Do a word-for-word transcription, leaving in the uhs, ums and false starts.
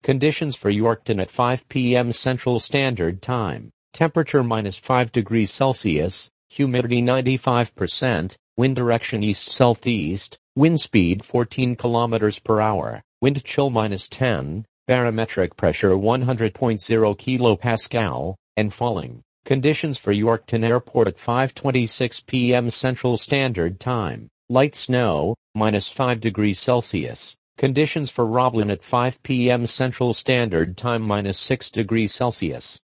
Conditions for Yorkton at five p m Central Standard Time. Temperature minus five degrees Celsius, humidity ninety-five percent, wind direction east-southeast, wind speed fourteen kilometers per hour, wind chill minus ten, barometric pressure one hundred point zero kilopascal, and falling. Conditions for Yorkton Airport at five twenty-six p m Central Standard Time. Light snow, minus five degrees Celsius. Conditions for Roblin at five p m Central Standard Time minus six degrees Celsius.